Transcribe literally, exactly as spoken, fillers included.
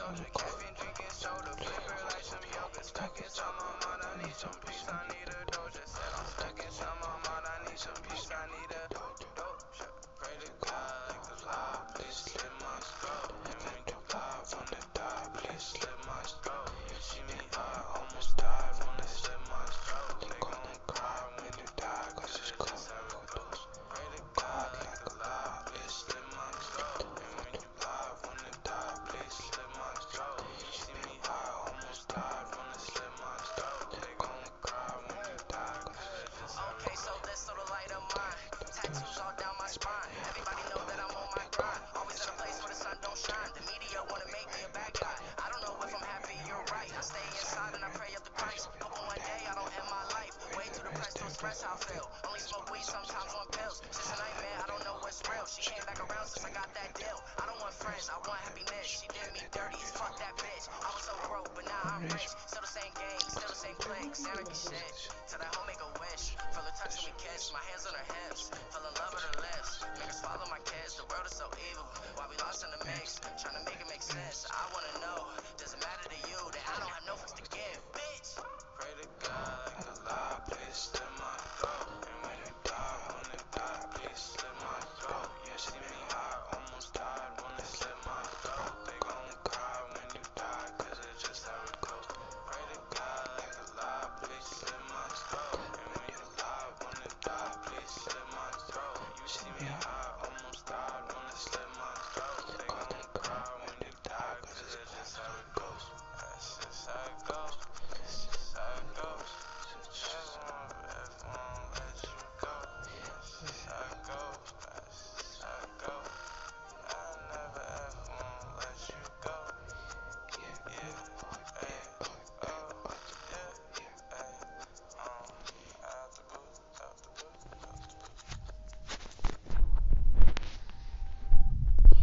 Doja Cat been drinking soda, flavor like some yogurt. Stuck in some mama, I need some peace, I need a Doja. Said I'm stuck in some mama, I need some peace, I need a Doja. Pray to God like the law, please slit my throat. And when you fly from the top, please slit my throat. You see me, I almost died when they slit my throat. They gon' cry when you die, cause it's cold. Pray to God like the law, please slit my throat. And when you fly from the top, please slit my throat. You see me, I almost died when they slit my throat. They gon' cry when you die, cause it's okay, so this little light of mine, tattoos all down my spine. Everybody know that I'm on my grind. Always at a place where the sun don't shine. The media wanna make me a bad guy. I don't know if I'm happy, you're right. I stay inside and I pray up the Christ. Hoping one day I don't end my life. Way too depressed to express how I feel. Only smoke weed sometimes on pills. Since a nightmare, I don't know what's real. She came back around since I got that deal. I don't want friends, I want happiness. She did me dirty as fuck that bitch. I was so broke, but now I'm rich. Still the same game, still the same clique. Sanity shit. Tell that hoe make a wish. Feel her touching me kiss. My hands on her hips. Fell in love with her lips. Niggas follow my kids. The world is so evil. Why we lost in the mix?